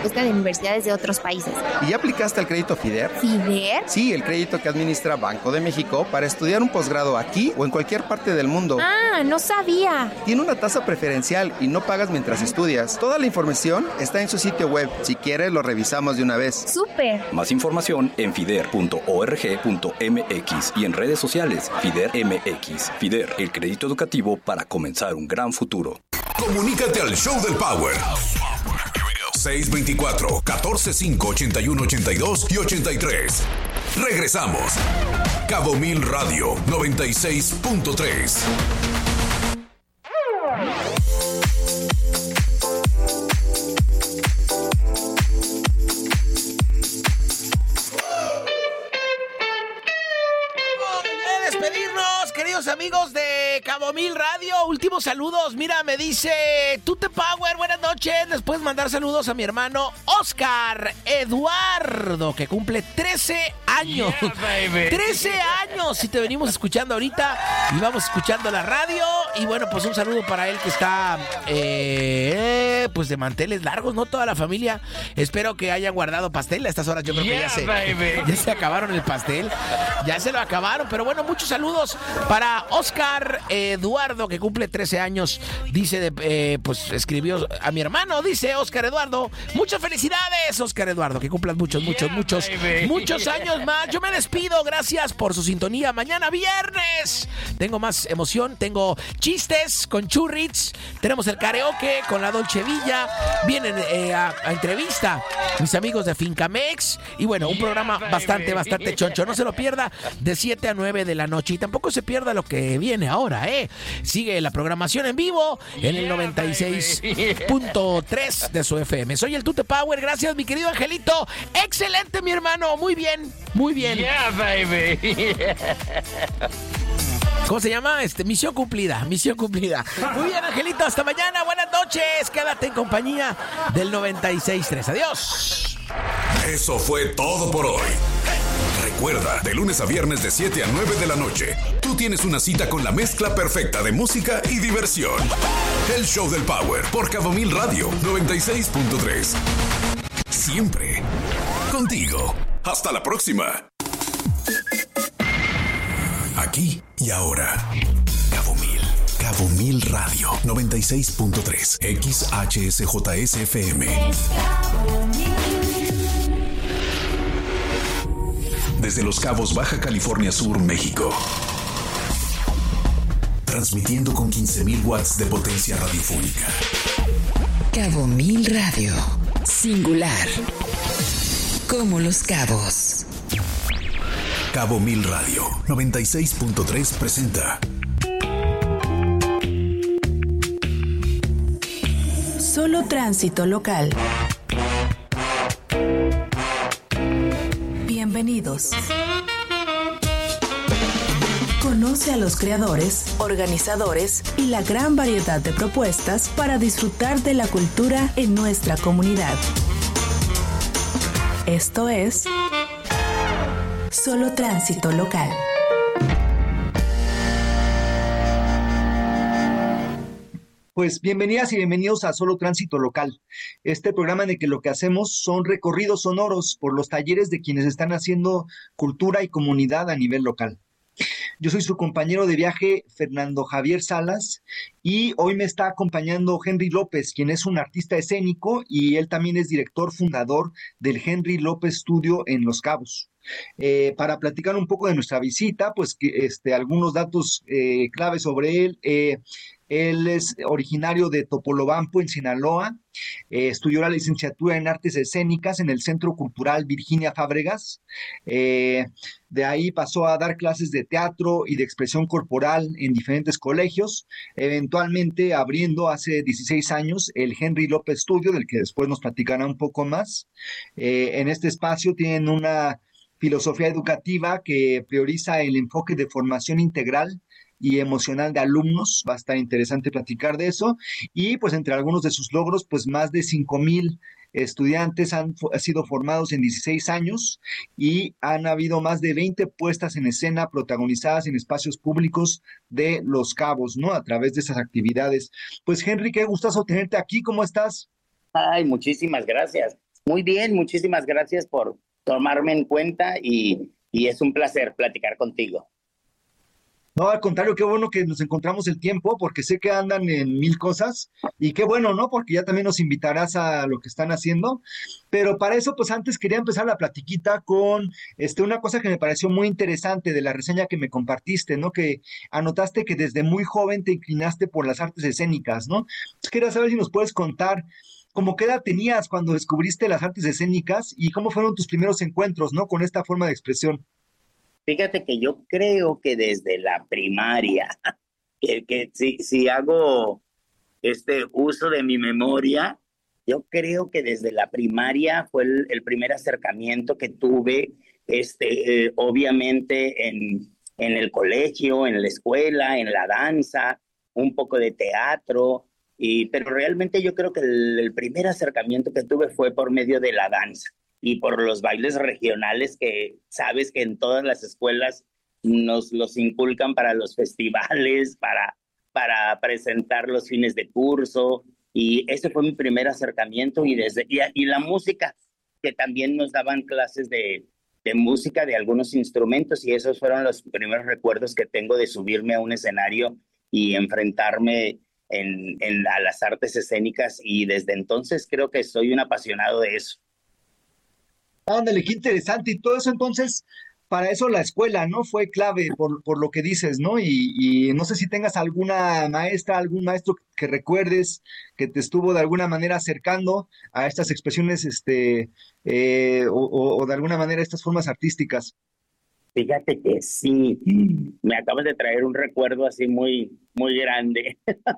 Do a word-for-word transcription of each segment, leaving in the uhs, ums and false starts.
respuesta de universidades de otros países. ¿Y ya aplicaste al crédito FIDER? ¿FIDER? Sí, el crédito que administra Banco de México para estudiar un posgrado aquí o en cualquier parte del mundo. Ah, no sabía. Tiene una tasa preferencial y no pagas mientras estudias. Toda la información está en su sitio web. Si quieres, lo revisamos de una vez. ¡Súper! Más información en fider punto org punto m x y en redes sociales FIDER M X. FIDER, el crédito educativo para comenzar un gran futuro. Comunícate al Show del Power. seis veinticuatro, catorce cinco, ochenta y uno, ochenta y dos y ochenta y tres. Regresamos. Cabo Mil Radio noventa y seis punto tres. Amigos de Cabo Mil Radio, últimos saludos. Mira, me dice Tute Power, buenas noches. Les puedes mandar saludos a mi hermano Oscar Eduardo, que cumple trece años. Yeah, trece años. Y te venimos escuchando ahorita y vamos escuchando la radio. Y bueno, pues un saludo para él que está eh, pues de manteles largos, ¿no? Toda la familia. Espero que hayan guardado pastel a estas horas. Yo creo yeah, que ya se, ya se acabaron el pastel. Ya se lo acabaron. Pero bueno, muchos saludos para Oscar Eduardo, que cumple trece años. Dice, de, eh, pues escribió a mi hermano, dice Oscar Eduardo. Muchas felicidades, Oscar Eduardo, que cumplas muchos, muchos, yeah, muchos, baby. muchos años más. Yo me despido, gracias por su sintonía. Mañana viernes tengo más emoción, tengo chistes con Churrits, tenemos el karaoke con la Dolce Villa, vienen eh, a, a entrevista mis amigos de Fincamex y bueno, un programa bastante, bastante choncho. No se lo pierda de siete a nueve de la noche y tampoco se pierda lo que viene ahora, ¿eh? Sigue la programación en vivo en el noventa y seis punto tres de su F M. Soy el Tute Power, gracias mi querido Angelito. Excelente mi hermano, muy bien, muy bien. Yeah, baby. ¿Cómo se llama? Este, misión cumplida, misión cumplida. Muy bien, Angelito, hasta mañana, buenas noches. Quédate en compañía del noventa y seis punto tres. Adiós. Eso fue todo por hoy. Recuerda, de lunes a viernes de siete a nueve de la noche, tú tienes una cita con la mezcla perfecta de música y diversión. El Show del Power por Cabo Mil Radio noventa y seis punto tres. Siempre contigo. Hasta la próxima. Aquí y ahora. Cabo Mil. Cabo Mil Radio noventa y seis punto tres. X H S J S F M. Desde Los Cabos, Baja California Sur, México. Transmitiendo con quince mil watts de potencia radiofónica. Cabo Mil Radio. Singular. Como Los Cabos. Cabo Mil Radio noventa y seis punto tres presenta Solo tránsito local. Bienvenidos. Conoce a los creadores, organizadores y la gran variedad de propuestas para disfrutar de la cultura en nuestra comunidad. Esto es Solo Tránsito Local. Pues bienvenidas y bienvenidos a Solo Tránsito Local, este programa en el que lo que hacemos son recorridos sonoros por los talleres de quienes están haciendo cultura y comunidad a nivel local. Yo soy su compañero de viaje, Fernando Javier Salas, y hoy me está acompañando Henry López, quien es un artista escénico y él también es director fundador del Henry López Studio en Los Cabos. Eh, para platicar un poco de nuestra visita, pues que, este, algunos datos eh, clave sobre él. Eh, Él es originario de Topolobampo, en Sinaloa. Eh, estudió la licenciatura en Artes Escénicas en el Centro Cultural Virginia Fábregas. Eh, de ahí pasó a dar clases de teatro y de expresión corporal en diferentes colegios, eventualmente abriendo hace dieciséis años el Henry López Studio, del que después nos platicará un poco más. Eh, en este espacio tienen una filosofía educativa que prioriza el enfoque de formación integral y emocional de alumnos. Va a estar interesante platicar de eso. Y pues entre algunos de sus logros, pues más de cinco mil estudiantes han, han sido formados en dieciséis años y han habido más de veinte puestas en escena protagonizadas en espacios públicos de Los Cabos, ¿no? A través de esas actividades. Pues Henry, qué gustazo tenerte aquí. ¿Cómo estás? Ay, muchísimas gracias. Muy bien, muchísimas gracias por tomarme en cuenta y, y es un placer platicar contigo. No, al contrario, qué bueno que nos encontramos el tiempo, porque sé que andan en mil cosas, y qué bueno, ¿no? Porque ya también nos invitarás a lo que están haciendo. Pero para eso, pues antes quería empezar la platiquita con este, una cosa que me pareció muy interesante de la reseña que me compartiste, ¿no? Que anotaste que desde muy joven te inclinaste por las artes escénicas, ¿no? Entonces, quería saber si nos puedes contar cómo qué edad tenías cuando descubriste las artes escénicas y cómo fueron tus primeros encuentros, ¿no? Con esta forma de expresión. Fíjate que yo creo que desde la primaria, que, que si, si hago este uso de mi memoria, yo creo que desde la primaria fue el, el primer acercamiento que tuve, este, eh, obviamente en, en el colegio, en la escuela, en la danza, un poco de teatro, y, pero realmente yo creo que el, el primer acercamiento que tuve fue por medio de la danza y por los bailes regionales que sabes que en todas las escuelas nos los inculcan para los festivales, para, para presentar los fines de curso, y ese fue mi primer acercamiento, y, desde, y, y la música, que también nos daban clases de, de música, de algunos instrumentos, y esos fueron los primeros recuerdos que tengo de subirme a un escenario y enfrentarme en, en, a las artes escénicas, y desde entonces creo que soy un apasionado de eso. Ándale, qué interesante. Y todo eso entonces, para eso la escuela, ¿no? Fue clave por, por lo que dices, ¿no? Y, y no sé si tengas alguna maestra, algún maestro que recuerdes que te estuvo de alguna manera acercando a estas expresiones, este, eh, o, o, o de alguna manera estas formas artísticas. Fíjate que sí, me acabas de traer un recuerdo así muy, muy grande.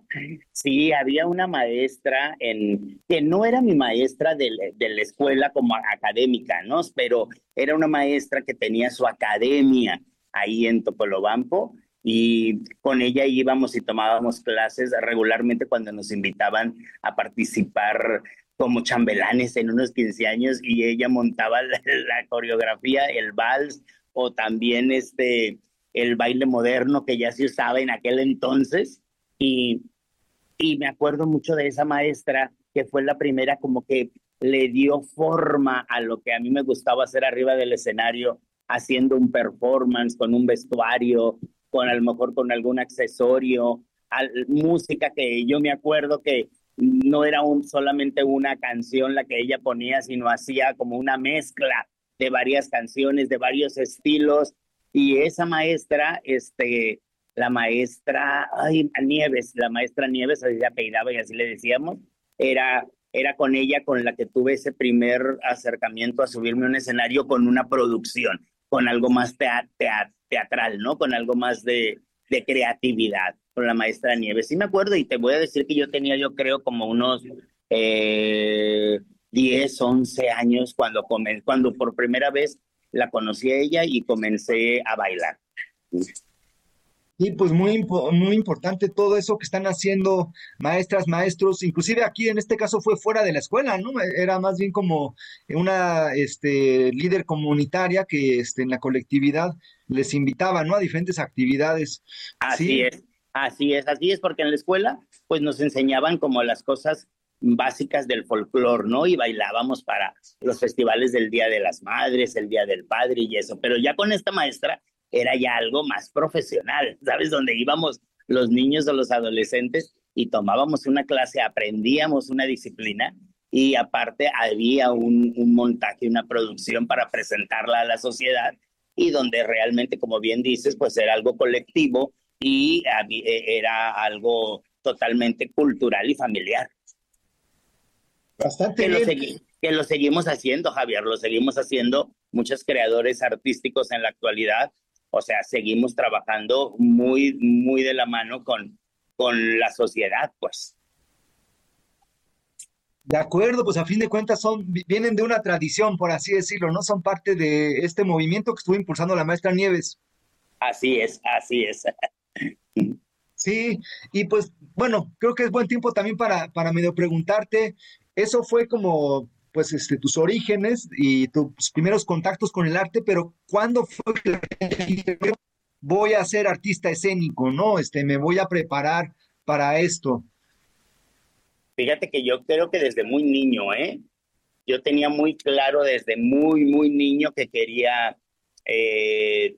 Sí, había una maestra en, que no era mi maestra de, de la escuela como académica, ¿no? Pero era una maestra que tenía su academia ahí en Topolobampo, y con ella íbamos y tomábamos clases regularmente cuando nos invitaban a participar como chambelanes en unos quince años, y ella montaba la, la coreografía, el vals, o también este, el baile moderno que ya se usaba en aquel entonces, y, y me acuerdo mucho de esa maestra, que fue la primera como que le dio forma a lo que a mí me gustaba hacer arriba del escenario, haciendo un performance con un vestuario, con a lo mejor con algún accesorio, al, música que yo me acuerdo que no era un, solamente una canción la que ella ponía, sino hacía como una mezcla de varias canciones, de varios estilos, y esa maestra, este, la maestra, ay, Nieves, la maestra Nieves, así se apellidaba y así le decíamos, era, era con ella con la que tuve ese primer acercamiento a subirme a un escenario con una producción, con algo más tea, tea, teatral, ¿no? Con algo más de, de creatividad, con la maestra Nieves. Sí me acuerdo, y te voy a decir que yo tenía, yo creo, como unos Eh, diez, once años cuando, comen, cuando por primera vez la conocí a ella y comencé a bailar. Y pues muy, muy importante todo eso que están haciendo maestras, maestros, inclusive aquí en este caso fue fuera de la escuela, ¿no? Era más bien como una este, líder comunitaria que este, en la colectividad les invitaba, ¿no? A diferentes actividades. Así ¿sí? es, así es, así es, porque en la escuela pues nos enseñaban como las cosas básicas del folclore, ¿no? Y bailábamos para los festivales del Día de las Madres, el Día del Padre y eso, pero ya con esta maestra era ya algo más profesional, ¿sabes? Donde íbamos los niños o los adolescentes y tomábamos una clase, aprendíamos una disciplina, y aparte había un, un montaje, una producción para presentarla a la sociedad, y donde realmente, como bien dices, pues era algo colectivo y era algo totalmente cultural y familiar. Bastante que bien. Lo segui- que lo seguimos haciendo, Javier, lo seguimos haciendo muchos creadores artísticos en la actualidad. O sea, seguimos trabajando muy, muy de la mano con, con la sociedad, pues. De acuerdo, pues a fin de cuentas son, vienen de una tradición, por así decirlo, ¿no? Son parte de este movimiento que estuvo impulsando la maestra Nieves. Así es, así es. Sí, y pues bueno, creo que es buen tiempo también para, para medio preguntarte, eso fue como pues este, tus orígenes y tus primeros contactos con el arte, pero ¿cuándo fue que dijiste, voy a ser artista escénico, ¿no? Este, me voy a preparar para esto. Fíjate que yo creo que desde muy niño, ¿eh? yo tenía muy claro desde muy, muy niño que quería eh,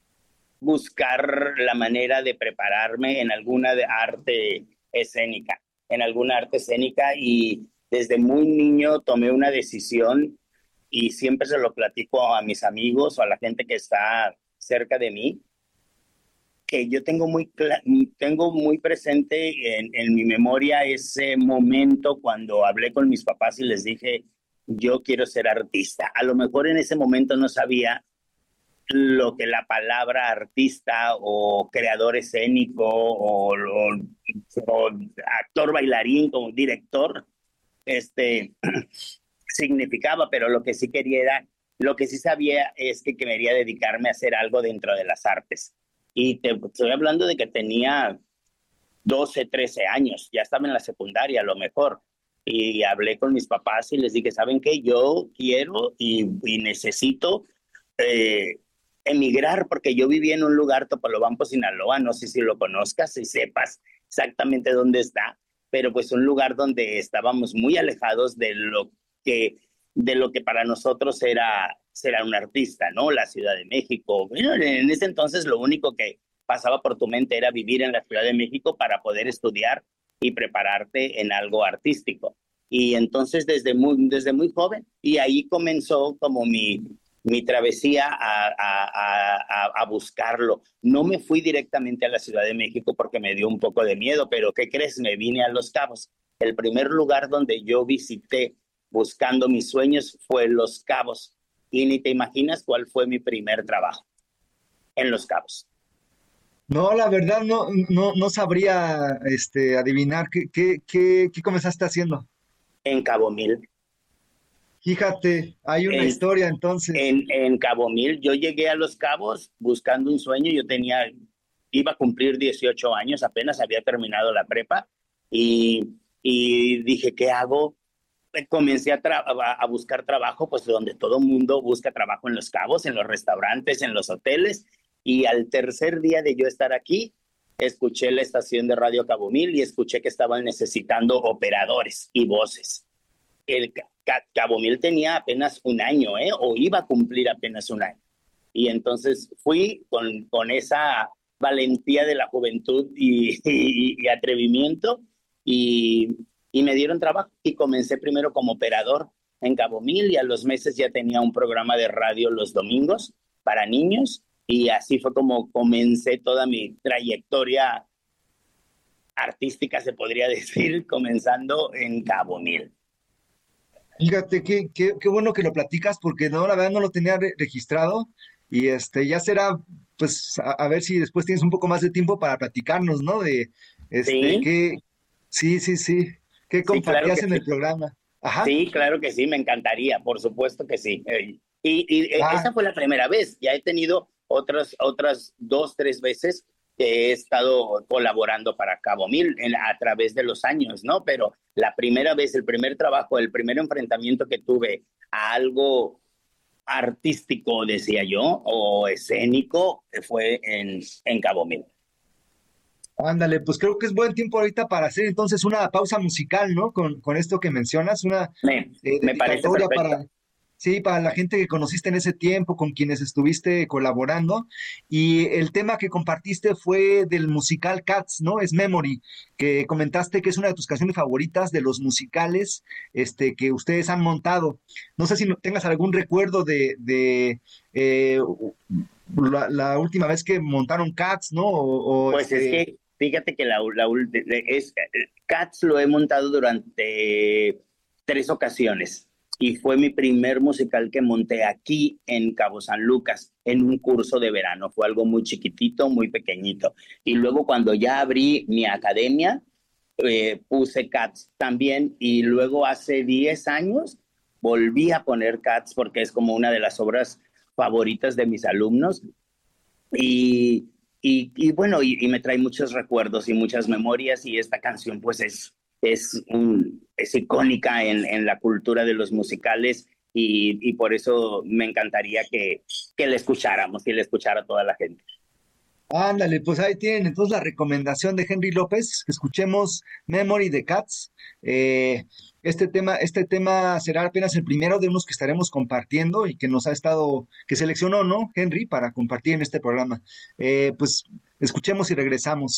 buscar la manera de prepararme en alguna de arte escénica, en alguna arte escénica, y desde muy niño tomé una decisión y siempre se lo platico a mis amigos o a la gente que está cerca de mí, que yo tengo muy, tengo muy presente en, en mi memoria ese momento cuando hablé con mis papás y les dije, yo quiero ser artista. A lo mejor en ese momento no sabía lo que la palabra artista o creador escénico o, o, o actor bailarín como director este, significaba, pero lo que sí quería era, lo que sí sabía es que quería dedicarme a hacer algo dentro de las artes. Y te estoy hablando de que tenía doce, trece años, ya estaba en la secundaria a lo mejor. Y hablé con mis papás y les dije, ¿saben qué? Yo quiero y, y necesito eh, emigrar, porque yo vivía en un lugar, Topolobampo, Sinaloa, no sé si lo conozcas, si sepas exactamente dónde está, pero pues un lugar donde estábamos muy alejados de lo que, de lo que para nosotros era ser un artista, ¿no? La Ciudad de México. Bueno, en ese entonces lo único que pasaba por tu mente era vivir en la Ciudad de México para poder estudiar y prepararte en algo artístico. Y entonces desde muy, desde muy joven, y ahí comenzó como mi, mi travesía a, a, a, a buscarlo. No me fui directamente a la Ciudad de México porque me dio un poco de miedo, pero ¿qué crees? Me vine a Los Cabos. El primer lugar donde yo visité buscando mis sueños fue Los Cabos. Y ni te imaginas cuál fue mi primer trabajo en Los Cabos. No, la verdad no, no, no sabría este, adivinar qué, qué, qué, qué comenzaste haciendo. En Cabo Mil. Fíjate, hay una en, historia entonces. En, en Cabo Mil, yo llegué a Los Cabos buscando un sueño. Yo tenía, iba a cumplir dieciocho años, apenas había terminado la prepa y, y dije, ¿qué hago? Comencé a, tra- a buscar trabajo, pues donde todo mundo busca trabajo en Los Cabos, en los restaurantes, en los hoteles. Y al tercer día de yo estar aquí, escuché la estación de Radio Cabo Mil y escuché que estaban necesitando operadores y voces. El Ca- Cabo Mil tenía apenas un año, ¿eh? O iba a cumplir apenas un año. Y entonces fui con, con esa valentía de la juventud y, y, y atrevimiento y, y me dieron trabajo. Y comencé primero como operador en Cabo Mil y a los meses ya tenía un programa de radio los domingos para niños. Y así fue como comencé toda mi trayectoria artística, se podría decir, comenzando en Cabo Mil. Fíjate, qué, qué, qué bueno que lo platicas, porque no, la verdad no lo tenía re- registrado. Y este, ya será, pues, a, a ver si después tienes un poco más de tiempo para platicarnos, ¿no? De, este, ¿Sí? qué, sí, sí, sí, qué Sí, claro compartías que en sí. el programa. Ajá. Sí, claro que sí, me encantaría, por supuesto que sí. Eh, Y, y eh, Ah, esa fue la primera vez. Ya he tenido otras, otras dos, tres veces que he estado colaborando para Cabo Mil en- a través de los años, ¿no? Pero la primera vez, el primer trabajo, el primer enfrentamiento que tuve a algo artístico, decía yo, o escénico, fue en, en Cabo Mil. ándale, pues creo que es buen tiempo ahorita para hacer entonces una pausa musical, ¿no? Con, con esto que mencionas, una Me, eh, me parece dedicatoria perfecto. para, sí, para la gente que conociste en ese tiempo, con quienes estuviste colaborando. Y el tema que compartiste fue del musical Cats, ¿no? Es Memory, que comentaste que es una de tus canciones favoritas de los musicales este, que ustedes han montado. No sé si no- tengas algún recuerdo de, de eh, la, la última vez que montaron Cats, ¿no? O, o, Pues es este, que fíjate que la, la ul- de- de- es, eh, Cats lo he montado durante tres ocasiones y fue mi primer musical que monté aquí en Cabo San Lucas en un curso de verano. Fue algo muy chiquitito, muy pequeñito. Y luego cuando ya abrí mi academia, eh, puse Cats también y luego hace diez años volví a poner Cats porque es como una de las obras favoritas de mis alumnos. Y, y, y bueno, y, y me trae muchos recuerdos y muchas memorias y esta canción pues es, es, un, es icónica en, en la cultura de los musicales y, y por eso me encantaría que, que la escucháramos y la escuchara toda la gente. Ándale, pues ahí tienen entonces la recomendación de Henry López, que escuchemos Memory de Cats. Eh, este tema, este tema será apenas el primero de unos que estaremos compartiendo y que nos ha estado, que seleccionó, ¿no, Henry, para compartir en este programa? Eh, pues escuchemos y regresamos.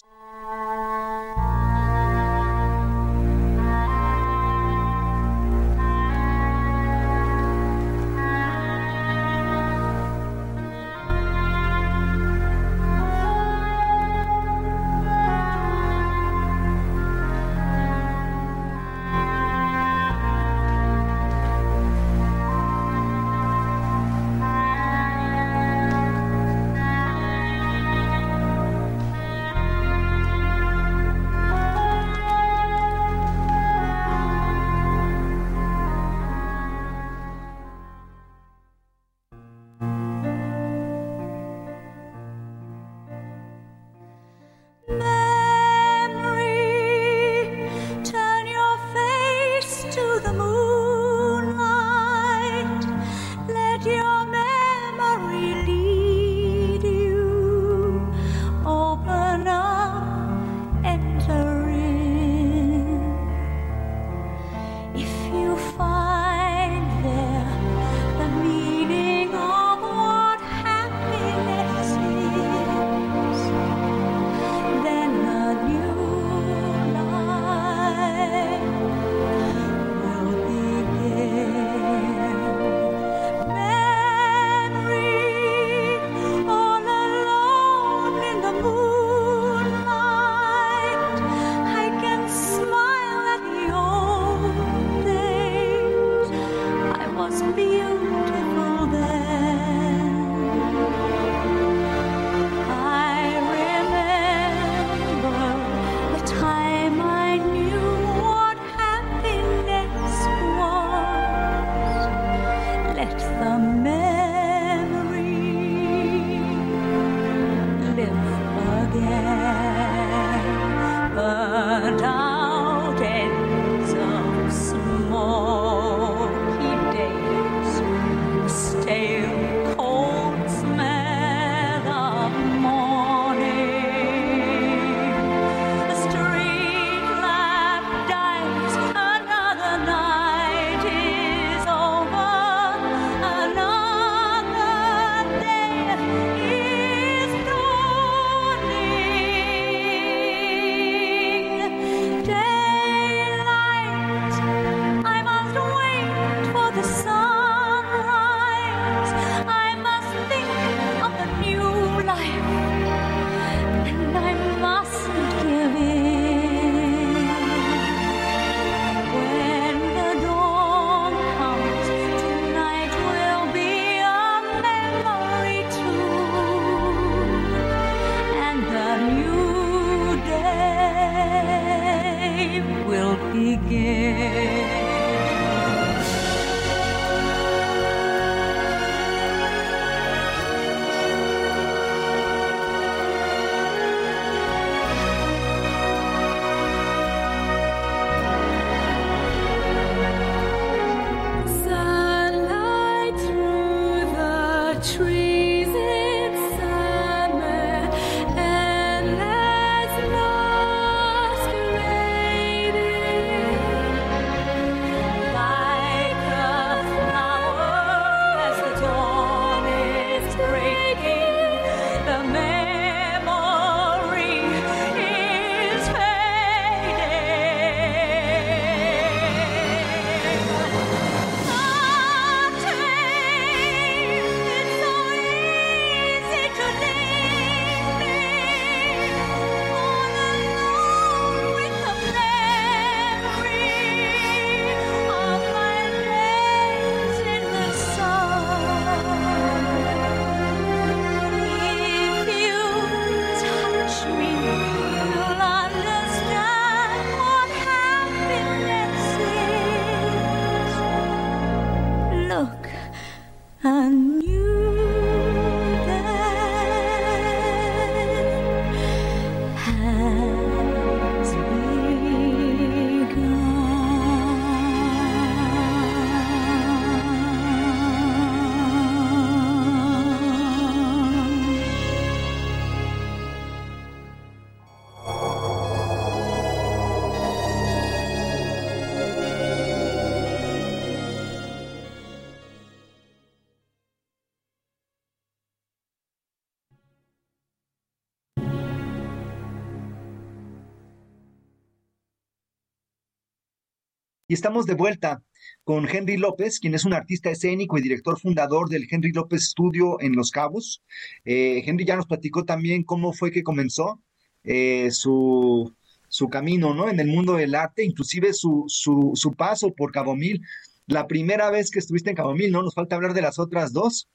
Y estamos de vuelta con Henry López, quien es un artista escénico y director fundador del Henry López Studio en Los Cabos. Eh, Henry ya nos platicó también cómo fue que comenzó eh, su, su camino, ¿no? En el mundo del arte, inclusive su, su, su paso por Cabo Mil. La primera vez que estuviste en Cabo Mil, ¿no? Nos falta hablar de las otras dos.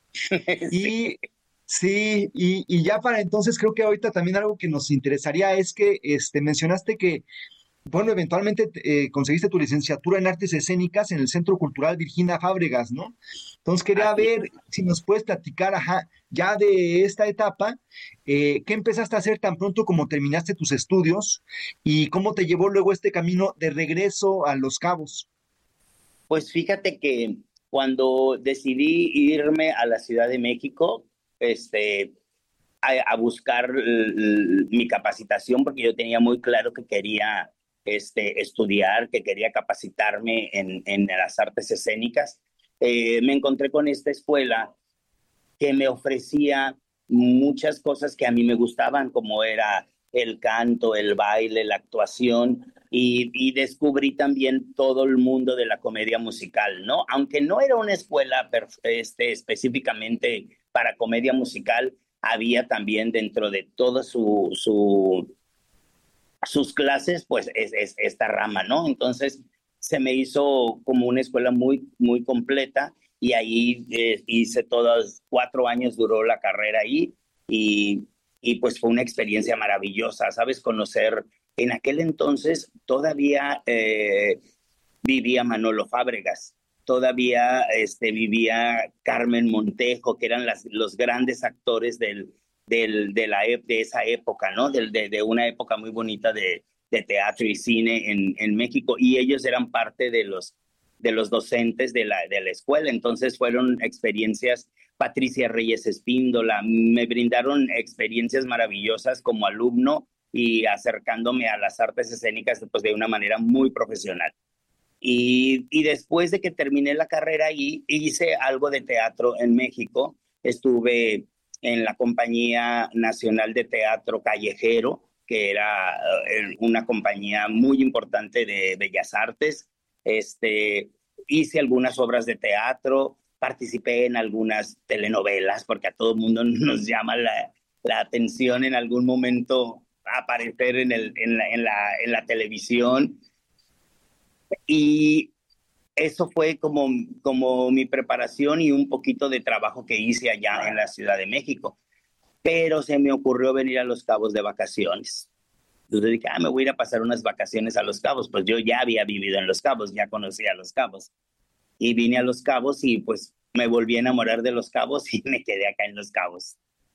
Y sí, y, y ya para entonces creo que ahorita también algo que nos interesaría es que este, mencionaste que bueno, eventualmente eh, conseguiste tu licenciatura en artes escénicas en el Centro Cultural Virginia Fábregas, ¿no? Entonces quería ver si nos puedes platicar, ajá, ya de esta etapa, eh, ¿qué empezaste a hacer tan pronto como terminaste tus estudios y cómo te llevó luego este camino de regreso a Los Cabos? Pues fíjate que cuando decidí irme a la Ciudad de México, este, a, a buscar l, l, mi capacitación, porque yo tenía muy claro que quería Este, estudiar, que quería capacitarme en, en las artes escénicas, eh, me encontré con esta escuela que me ofrecía muchas cosas que a mí me gustaban, como era el canto, el baile, la actuación, y, y descubrí también todo el mundo de la comedia musical, ¿no? Aunque no era una escuela este, específicamente para comedia musical, había también dentro de toda su... su sus clases, pues es, es esta rama, ¿no? Entonces se me hizo como una escuela muy, muy completa y ahí eh, hice todos, cuatro años duró la carrera ahí y, y pues fue una experiencia maravillosa, ¿sabes? Conocer, en aquel entonces todavía eh, vivía Manolo Fábregas, todavía este, vivía Carmen Montejo, que eran las, los grandes actores del Del, de, la, de esa época, ¿no? De, de, de una época muy bonita de, de teatro y cine en, en México, y ellos eran parte de los, de los docentes de la, de la escuela, entonces fueron experiencias, Patricia Reyes Espíndola, me brindaron experiencias maravillosas como alumno y acercándome a las artes escénicas pues, de una manera muy profesional. Y, y después de que terminé la carrera ahí, hice algo de teatro en México, estuve en la Compañía Nacional de Teatro Callejero, que era uh, una compañía muy importante de Bellas Artes. Este, hice algunas obras de teatro, participé en algunas telenovelas, porque a todo el mundo nos llama la, la atención en algún momento aparecer en, el, en, la, en, la, en la televisión. Y eso fue como, como mi preparación y un poquito de trabajo que hice allá en la Ciudad de México. Pero se me ocurrió venir a Los Cabos de vacaciones. Entonces dije, ah, me voy a ir a pasar unas vacaciones a Los Cabos. Pues yo ya había vivido en Los Cabos, ya conocía Los Cabos. Y vine a Los Cabos y pues me volví a enamorar de Los Cabos y me quedé acá en Los Cabos.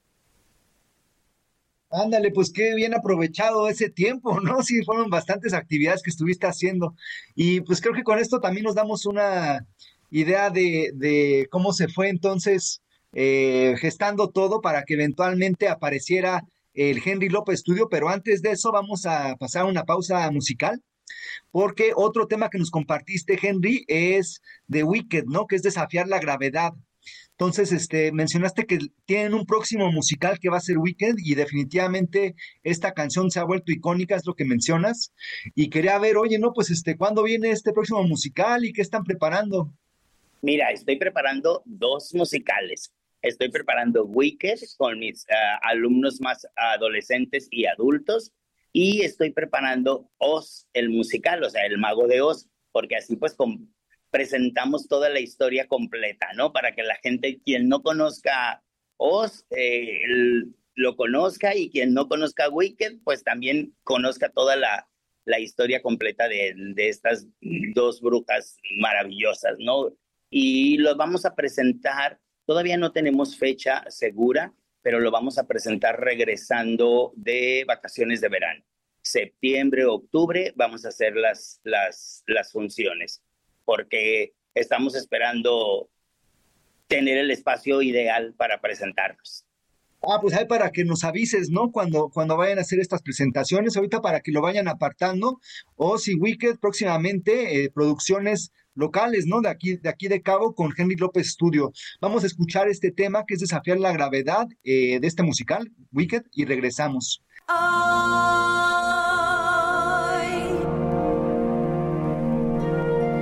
Ándale, pues qué bien aprovechado ese tiempo, ¿no? Sí, fueron bastantes actividades que estuviste haciendo. Y pues creo que con esto también nos damos una idea de, de cómo se fue entonces eh, gestando todo para que eventualmente apareciera el Henry López Studio. Pero antes de eso vamos a pasar una pausa musical, porque otro tema que nos compartiste, Henry, es The Wicked, ¿no? Que es desafiar la gravedad. Entonces, este, mencionaste que tienen un próximo musical que va a ser Wicked y definitivamente esta canción se ha vuelto icónica, es lo que mencionas. Y quería ver, oye, no, pues, este, ¿cuándo viene este próximo musical y qué están preparando? Mira, estoy preparando dos musicales. Estoy preparando Wicked con mis uh, alumnos más adolescentes y adultos y estoy preparando Oz, el musical, o sea, el Mago de Oz, porque así pues con presentamos toda la historia completa, ¿no? Para que la gente, quien no conozca Oz, eh, el, lo conozca, y quien no conozca Wicked, pues también conozca toda la, la historia completa de, de estas dos brujas maravillosas, ¿no? Y lo vamos a presentar, todavía no tenemos fecha segura, pero lo vamos a presentar regresando de vacaciones de verano. Septiembre, octubre, vamos a hacer las, las, las funciones, porque estamos esperando tener el espacio ideal para presentarnos. Ah, pues hay para que nos avises, ¿no? Cuando, cuando vayan a hacer estas presentaciones, ahorita para que lo vayan apartando. O si Wicked próximamente, eh, producciones locales, ¿no? De aquí, de aquí de Cabo con Henry López Studio. Vamos a escuchar este tema que es Desafiar la Gravedad eh, de este musical, Wicked, y regresamos. Oh.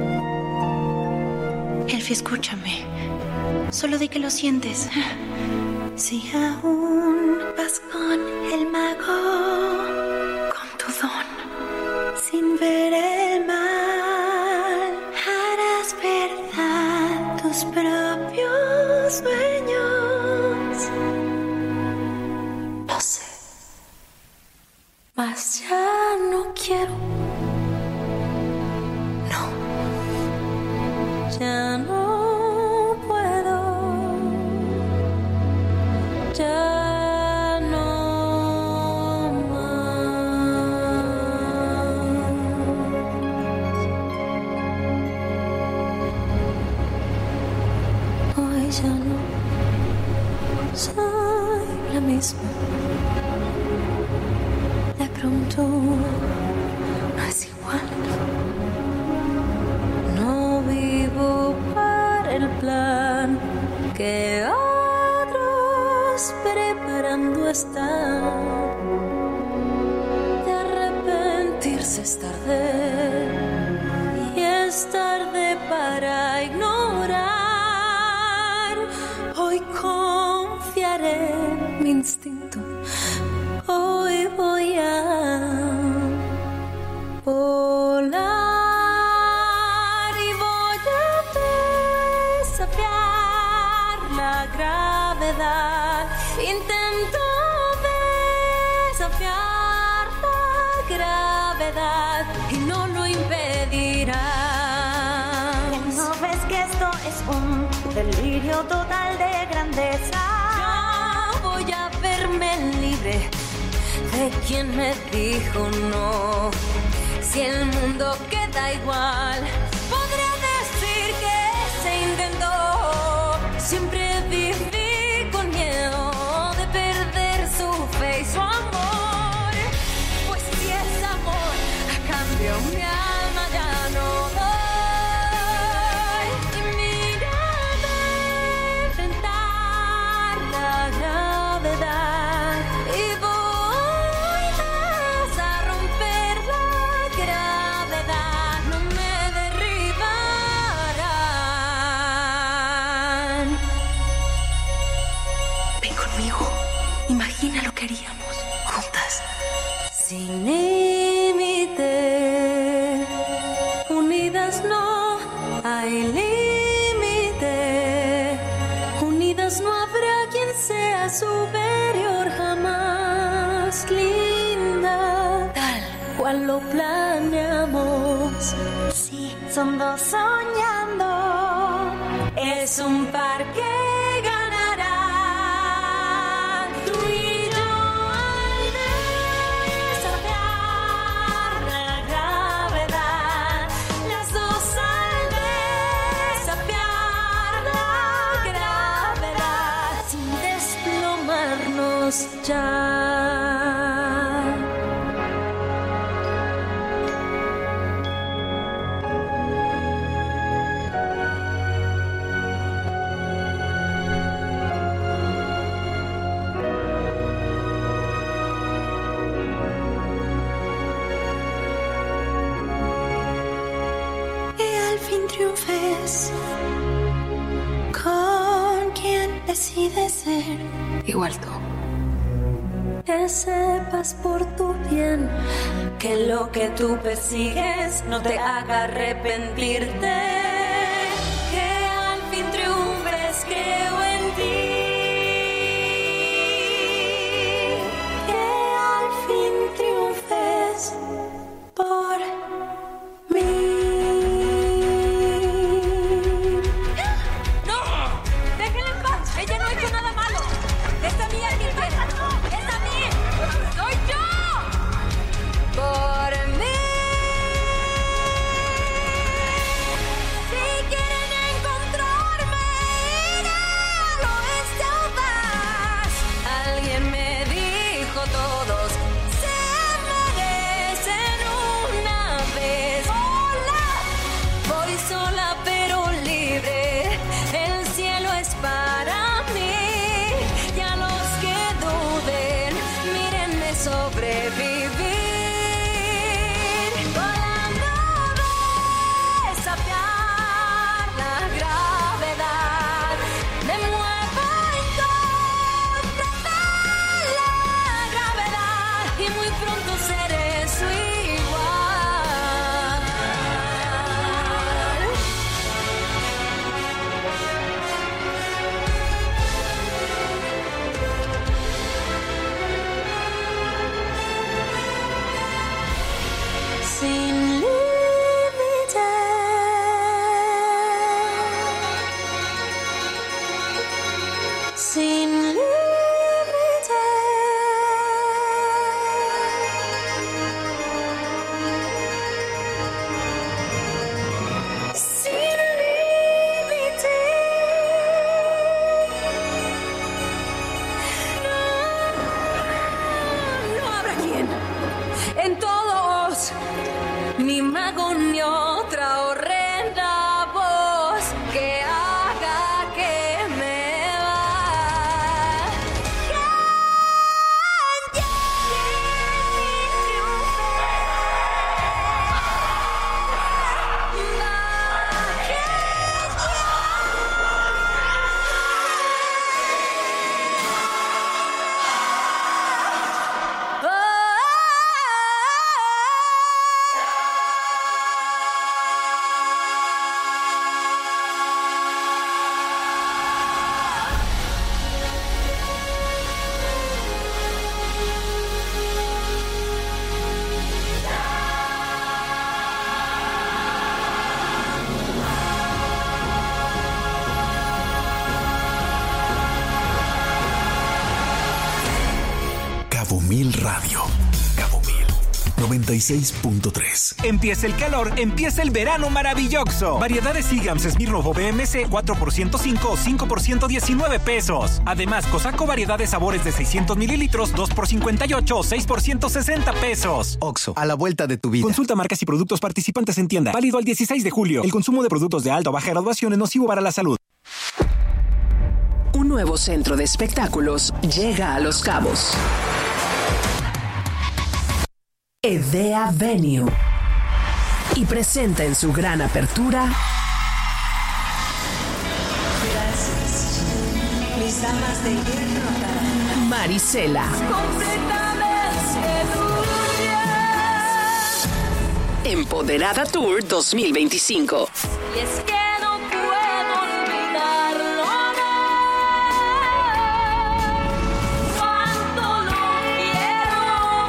Alfie, escúchame. Solo di que lo sientes. Si aún vas con el mago, con tu don, sin ver el mal, harás verdad tus propios sueños. Lo sé, mas ya no quiero. No, ya no. Ya no más. Hoy ya no soy la misma. De pronto no es igual. No vivo para el plan que preparando está. De arrepentirse es tarde, y es tarde para ignorar. Hoy confiaré en mi instinto. Hoy voy a volar y voy a desafiar la gravedad. Intento desafiar la gravedad y no lo impedirá. ¿No ves que esto es un delirio total de grandeza? Ya voy a verme libre de quien me dijo no. Si el mundo queda igual, podré decir que se intentó. Siempre viví con miedo de perder su fe y su amor. Pues si es amor, a cambio mi alma ya no doy. Y mírame enfrentar la gravedad y voy a romper la gravedad. No me derribarán. Ven conmigo. Imagina lo que haríamos juntas. Sin límite, unidas no hay límite. Unidas no habrá quien sea superior jamás. Linda, tal cual lo planeamos. Sí, son dos soñando. Es un par que ganará. Tú y yo al desafiar la gravedad. Las dos al desafiar la gravedad. Sin desplomarnos ya. Triunfes con quien decides ser igual tú. Que sepas por tu bien que lo que tú persigues no te haga arrepentirte. Que al fin triunfes, creo en ti. Que al fin triunfes por mí. sin límite. Sin límite. No, no habrá quien en todos ni mago ni otra horrenda voz que haga que me va. Cabo Mil Radio. Cabo Mil noventa y seis punto tres. Empieza el calor, empieza el verano maravilloso. Variedades Seagram's Smirnoff B M C cuatro por ciento cinco o cinco por ciento diecinueve pesos. Además, Cosaco variedades sabores de seiscientos mililitros dos por cincuenta y ocho o seis por ciento sesenta pesos. Oxxo, a la vuelta de tu vida. Consulta marcas y productos participantes en tienda. Válido al dieciséis de julio. El consumo de productos de alta o baja graduación es nocivo para la salud. Un nuevo centro de espectáculos llega a Los Cabos. Edea Venue. Y presenta en su gran apertura Mis damas de hierro. Marisela. Empoderada Tour dos mil veinticinco. Y es que no puedo olvidarlo, no. Cuánto lo quiero.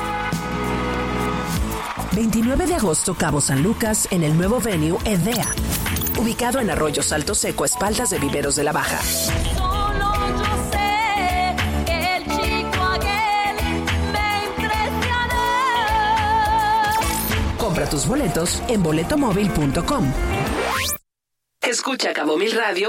veintinueve de agosto, Cabo San Lucas, en el nuevo venue Edea, ubicado en Arroyo Salto Seco, a espaldas de Viveros de la Baja. Solo yo sé que el chico aquel me impresionó. Compra tus boletos en boletomóvil punto com. Escucha Cabo Mil Radio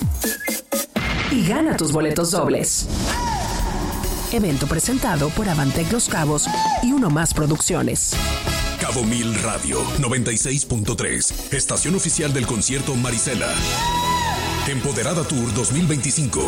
y gana tus boletos dobles. Evento presentado por Avantec Los Cabos y Uno Más Producciones. Cabo Mil Radio noventa y seis punto tres. Estación oficial del concierto Marisela. Empoderada Tour dos mil veinticinco.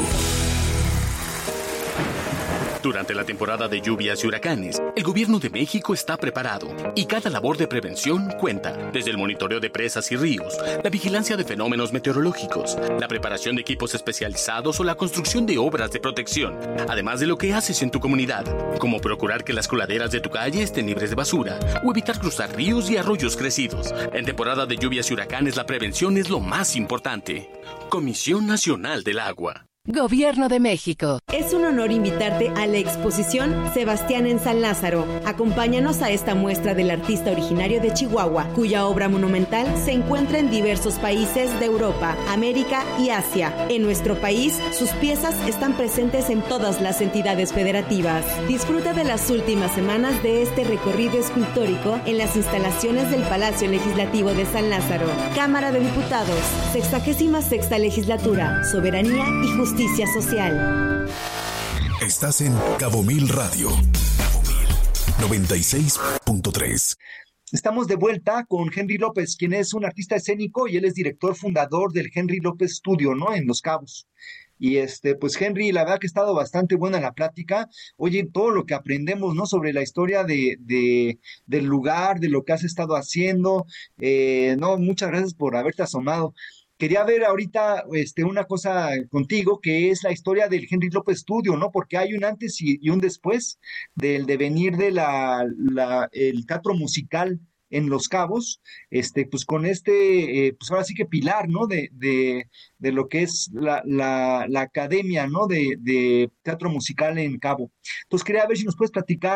Durante la temporada de lluvias y huracanes, el gobierno de México está preparado y cada labor de prevención cuenta, desde el monitoreo de presas y ríos, la vigilancia de fenómenos meteorológicos, la preparación de equipos especializados o la construcción de obras de protección, además de lo que haces en tu comunidad, como procurar que las coladeras de tu calle estén libres de basura o evitar cruzar ríos y arroyos crecidos. En temporada de lluvias y huracanes, la prevención es lo más importante. Comisión Nacional del Agua. Gobierno de México. Es un honor invitarte a la exposición Sebastián en San Lázaro. Acompáñanos a esta muestra del artista originario de Chihuahua, cuya obra monumental se encuentra en diversos países de Europa, América y Asia. En nuestro país, sus piezas están presentes en todas las entidades federativas. Disfruta de las últimas semanas de este recorrido escultórico en las instalaciones del Palacio Legislativo de San Lázaro. Cámara de Diputados, sexagésima sexta Legislatura, Soberanía y Justicia. Justicia social. Estás en Cabo Mil Radio. Cabo Mil noventa y seis punto tres. Estamos de vuelta con Henry López, quien es un artista escénico y él es director fundador del Henry López Studio, ¿no? En Los Cabos. Y este, pues Henry, la verdad que ha estado bastante buena la plática. Oye, todo lo que aprendemos, ¿no? Sobre la historia de, de del lugar, de lo que has estado haciendo. Eh, no, muchas gracias por haberte asomado. Quería ver ahorita este, una cosa contigo, que es la historia del Henry López Studio, ¿no? Porque hay un antes y, y un después del devenir de la, la, el teatro musical en Los Cabos, este, pues con este, eh, pues ahora sí que pilar, ¿no? De, de, de lo que es la, la, la academia, ¿no? De, de teatro musical en Cabo. Entonces quería ver si nos puedes platicar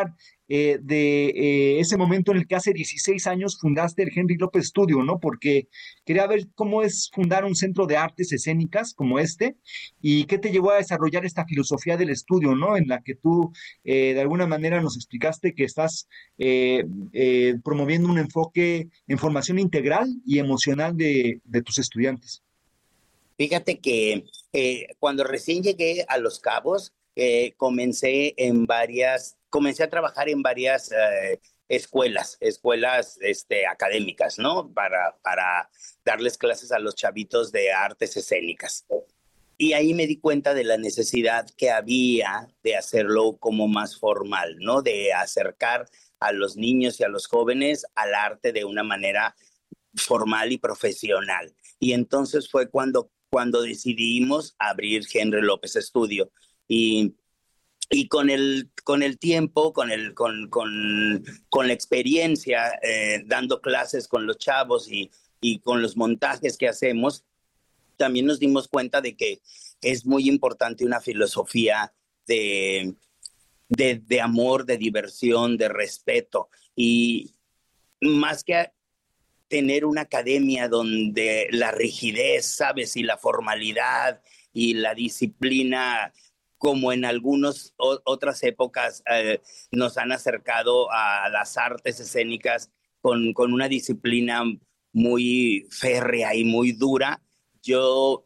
eh, de eh, ese momento en el que hace dieciséis años fundaste el Henry López Studio, ¿no? Porque quería ver cómo es fundar un centro de artes escénicas como este y qué te llevó a desarrollar esta filosofía del estudio, ¿no? En la que tú eh, de alguna manera nos explicaste que estás eh, eh, promoviendo un enfoque en formación integral y emocional de, de tus estudiantes. Fíjate que eh, cuando recién llegué a Los Cabos, eh, comencé en varias, comencé a trabajar en varias eh, escuelas, escuelas este, académicas, ¿no? Para, para darles clases a los chavitos de artes escénicas. Y ahí me di cuenta de la necesidad que había de hacerlo como más formal, ¿no? De acercar a los niños y a los jóvenes al arte de una manera formal y profesional. Y entonces fue cuando cuando decidimos abrir Henry López Studio. Y, y con, el, con el tiempo, con, el, con, con, con la experiencia, eh, dando clases con los chavos y, y con los montajes que hacemos, también nos dimos cuenta de que es muy importante una filosofía de, de, de amor, de diversión, de respeto. Y más que tener una academia donde la rigidez, ¿sabes? Y la formalidad y la disciplina, como en algunas otras épocas eh, nos han acercado a las artes escénicas con, con una disciplina muy férrea y muy dura. Yo,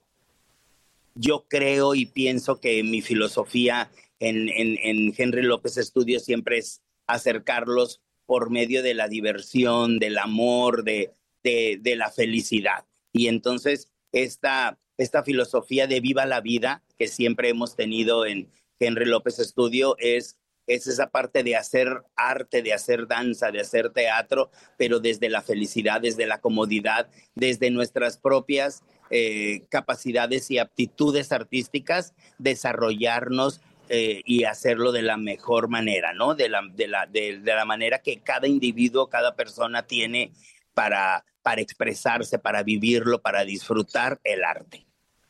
yo creo y pienso que mi filosofía en, en, en Henry López Studio siempre es acercarlos por medio de la diversión, del amor, de, de, de la felicidad. Y entonces esta, esta filosofía de viva la vida que siempre hemos tenido en Henry López Studio es, es esa parte de hacer arte, de hacer danza, de hacer teatro, pero desde la felicidad, desde la comodidad, desde nuestras propias eh, capacidades y aptitudes artísticas, desarrollarnos Eh, y hacerlo de la mejor manera, ¿no? De la, de, la, de, de la manera que cada individuo, cada persona tiene para, para expresarse, para vivirlo, para disfrutar el arte.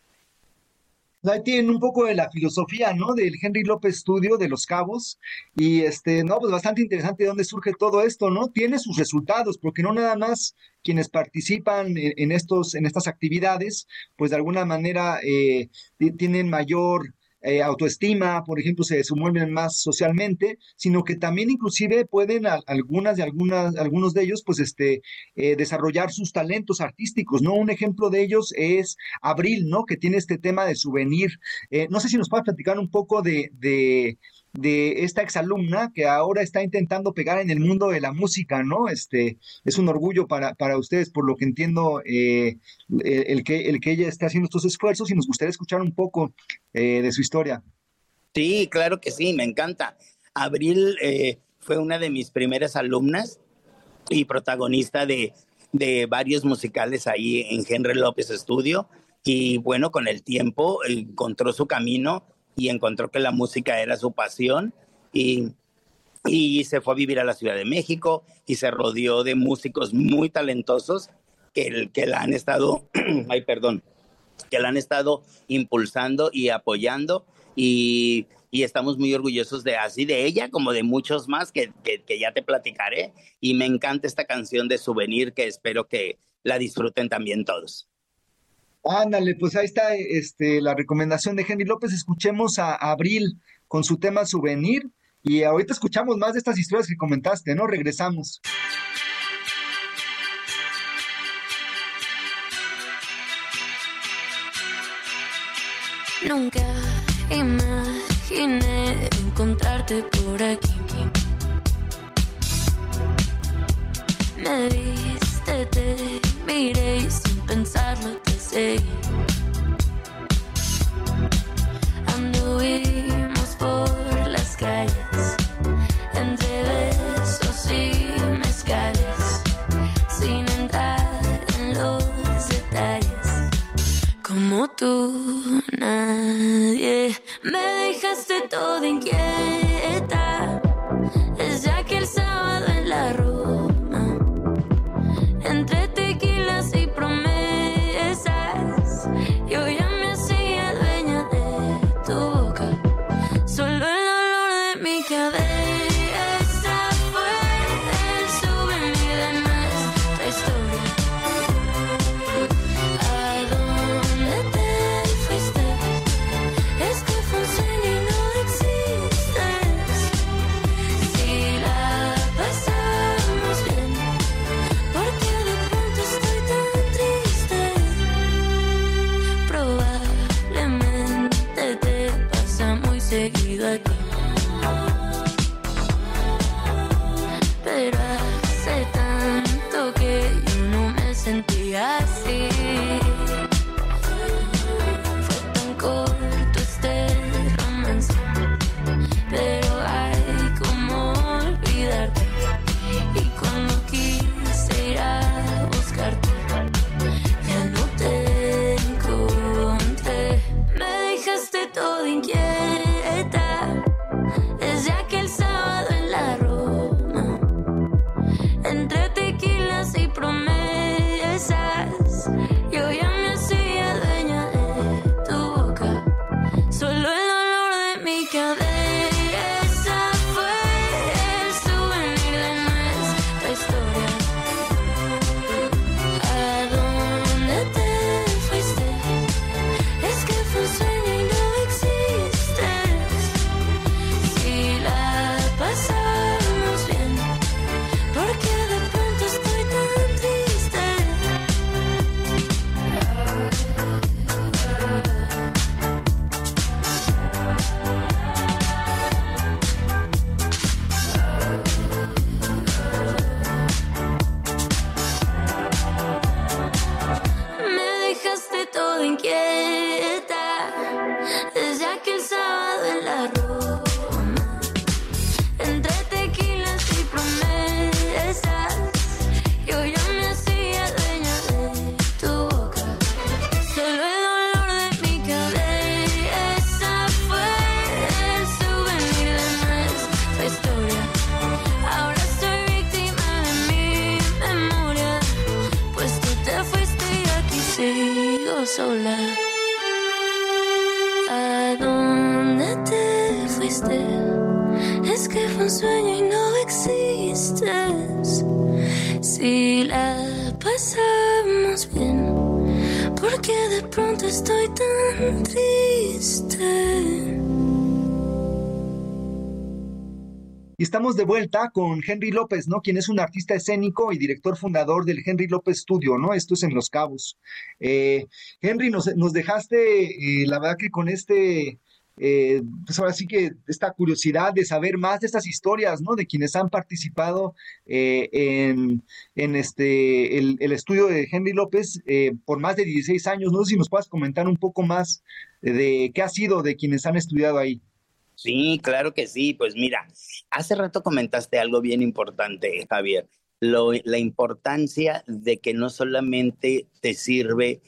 Ahí tienen un poco de la filosofía, ¿no? Del Henry López Studio de Los Cabos. Y, este, no, pues bastante interesante de dónde surge todo esto, ¿no? Tiene sus resultados, porque no nada más quienes participan en, en, estos, en estas actividades, pues de alguna manera eh, tienen mayor Eh, autoestima, por ejemplo, se desenvuelven más socialmente, sino que también inclusive pueden a, algunas de algunas, algunos de ellos, pues este, eh, desarrollar sus talentos artísticos, ¿no? Un ejemplo de ellos es Abril, ¿no? Que tiene este tema de souvenir. Eh, no sé si nos puedes platicar un poco de, de, de esta exalumna que ahora está intentando pegar en el mundo de la música, ¿no? Este, es un orgullo para, para ustedes, por lo que entiendo, eh, el, el, que, el que ella esté haciendo estos esfuerzos, y nos gustaría escuchar un poco eh, de su historia. Sí, claro que sí, me encanta. Abril eh, fue una de mis primeras alumnas y protagonista de, de varios musicales ahí en Henry López Studio, y bueno, con el tiempo encontró su camino y encontró que la música era su pasión, y, y se fue a vivir a la Ciudad de México y se rodeó de músicos muy talentosos que, que la han estado, ay, perdón, que la han estado impulsando y apoyando, y, y estamos muy orgullosos de así de ella como de muchos más que, que, que ya te platicaré, y me encanta esta canción de Souvenir, que espero que la disfruten también todos. Ándale, pues ahí está este, la recomendación de Henry López. Escuchemos a Abril con su tema Souvenir, y ahorita escuchamos más de estas historias que comentaste, ¿no? Regresamos. Nunca imaginé encontrarte por aquí. Me viste, te miré y sin pensarlo te seguí. Anduvimos por las calles entre besos y mezcales, sin entrar en los detalles. Como tú, nadie. Me dejaste toda inquieta desde aquel sábado en la Roma, entre tequilas y promesas. Yo ya me hacía dueña de tu boca, solo el dolor de mi cabeza seguido aquí. Pero hace tanto que yo no me sentía así. Fue tan corto este romance, pero hay como olvidarte. Y cuando quise ir a buscarte, ya no te encontré. Me dejaste todo inquieta desde aquel sábado en la Roma, entre tequilas y promesas. Yo ya me hacía dueña de tu boca, solo el olor de mi cabeza fue el souvenir de nuestra historia. ¿A dónde te fuiste? Es que fue un sueño y no existes. Si la pasamos bien, porque de pronto estoy tan triste. Me dejaste todo inquieta desde aquel sábado en la Roma, entre tequilas y promesas. Yo ya me hacía dueña de tu boca, solo el olor de mi cabeza fue el souvenir de nuestra historia. Ahora soy víctima de mi memoria, pues tú te fuiste y aquí sigo sola. ¿A dónde te fuiste? Es que fue un sueño y no existes. Si la pasamos bien, porque de pronto estoy tan triste. Y estamos de vuelta con Henry López, ¿no? Quien es un artista escénico y director fundador del Henry López Studio, ¿no? Esto es en Los Cabos. Eh, Henry, nos, nos dejaste, eh, la verdad que con este, eh, pues ahora sí que esta curiosidad de saber más de estas historias, ¿no? De quienes han participado eh, en, en este, el, el estudio de Henry López eh, por más de dieciséis años. No sé si nos puedas comentar un poco más de qué ha sido de quienes han estudiado ahí. Sí, claro que sí. Pues mira, hace rato comentaste algo bien importante, Javier. Lo, la importancia de que no solamente te sirve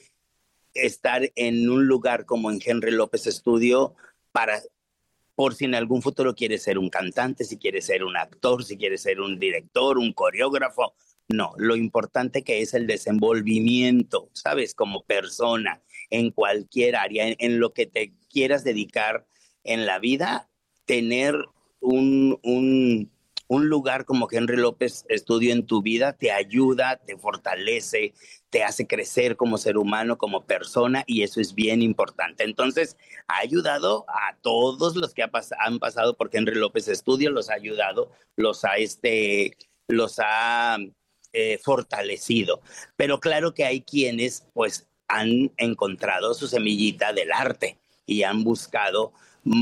estar en un lugar como en Henry López Studio para, por si en algún futuro quieres ser un cantante, si quieres ser un actor, si quieres ser un director, un coreógrafo. No, lo importante que es el desenvolvimiento, ¿sabes? Como persona, en cualquier área, en, en lo que te quieras dedicar en la vida, tener un, un, un lugar como Henry López Studio en tu vida te ayuda, te fortalece, te hace crecer como ser humano, como persona, y eso es bien importante. Entonces, ha ayudado a todos los que ha pas- han pasado por Henry López Studio, los ha ayudado, los ha, este, los ha eh, fortalecido. Pero claro que hay quienes, pues, han encontrado su semillita del arte y han buscado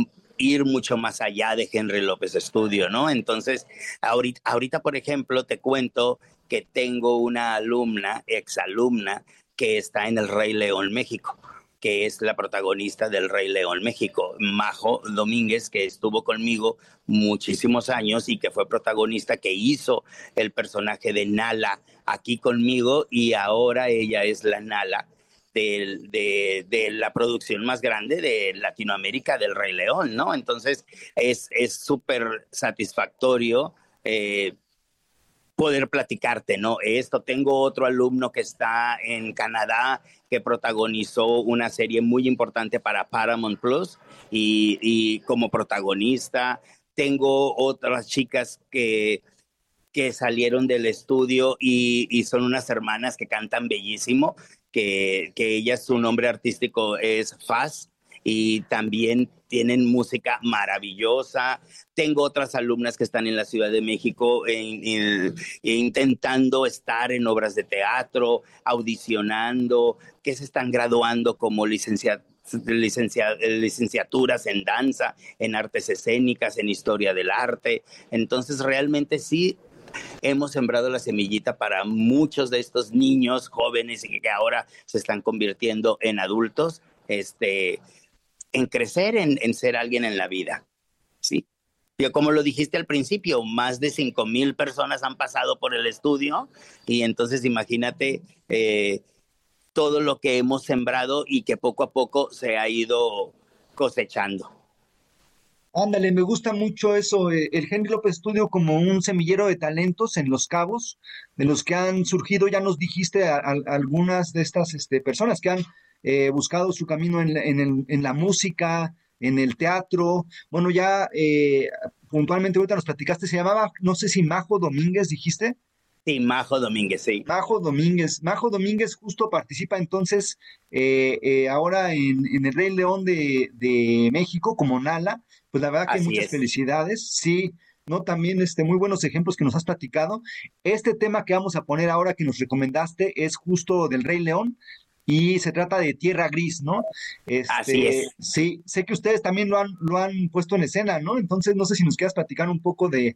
ir mucho más allá de Henry López Studio, ¿no? Entonces, ahorita, ahorita, por ejemplo, te cuento que tengo una alumna, exalumna, que está en el Rey León, México, que es la protagonista del Rey León, México, Majo Domínguez, que estuvo conmigo muchísimos años y que fue protagonista, que hizo el personaje de Nala aquí conmigo, y ahora ella es la Nala De, de, de la producción más grande de Latinoamérica, del Rey León, ¿no? Entonces es es súper satisfactorio eh, poder platicarte, ¿no? Esto, tengo otro alumno que está en Canadá, que protagonizó una serie muy importante para Paramount Plus y, y como protagonista. Tengo otras chicas que que salieron del estudio y, y son unas hermanas que cantan bellísimo, que, que ellas, su nombre artístico es Faz, y también tienen música maravillosa. Tengo otras alumnas que están en la Ciudad de México en, en, intentando estar en obras de teatro, audicionando, que se están graduando como licenciadas licencia, licenciaturas en danza, en artes escénicas, en historia del arte. Entonces realmente sí hemos sembrado la semillita para muchos de estos niños jóvenes y que ahora se están convirtiendo en adultos, este, en crecer, en, en ser alguien en la vida, ¿sí? Yo, como lo dijiste al principio, más de cinco mil personas han pasado por el estudio y entonces imagínate eh, todo lo que hemos sembrado y que poco a poco se ha ido cosechando. Ándale, me gusta mucho eso, eh, el Henry López Studio como un semillero de talentos en Los Cabos, de los que han surgido, ya nos dijiste, a, a, algunas de estas este, personas que han eh, buscado su camino en, en, el, en la música, en el teatro. Bueno, ya eh, puntualmente ahorita nos platicaste, se llamaba, no sé si Majo Domínguez, dijiste. Sí, Majo Domínguez, sí. Majo Domínguez. Majo Domínguez justo participa entonces eh, eh, ahora en, en el Rey León de, de México como Nala. Pues la verdad que Así muchas es. felicidades. Sí, ¿no? También este, muy buenos ejemplos que nos has platicado. Este tema que vamos a poner ahora que nos recomendaste es justo del Rey León y se trata de Tierra Gris, ¿no? Este, Así es. Sí, sé que ustedes también lo han, lo han puesto en escena, ¿no? Entonces no sé si nos quieras platicar un poco de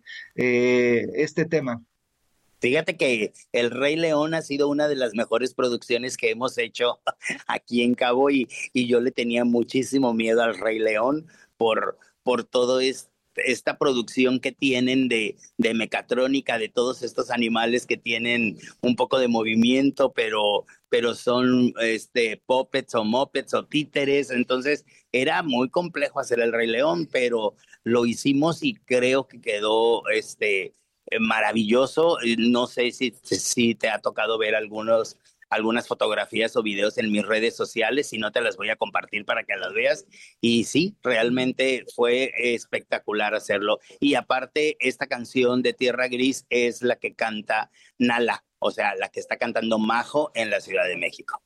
eh, este tema. Fíjate que El Rey León ha sido una de las mejores producciones que hemos hecho aquí en Cabo y, y yo le tenía muchísimo miedo al Rey León por, por todo es, esta producción que tienen de, de mecatrónica, de todos estos animales que tienen un poco de movimiento, pero, pero son este, puppets o mopeds o títeres. Entonces era muy complejo hacer El Rey León, pero lo hicimos y creo que quedó... este maravilloso. No sé si, si te ha tocado ver algunos, algunas fotografías o videos en mis redes sociales, si no te las voy a compartir para que las veas. Y sí, realmente fue espectacular hacerlo. Y aparte, esta canción de Tierra Gris es la que canta Nala, o sea, la que está cantando Majo en la Ciudad de México.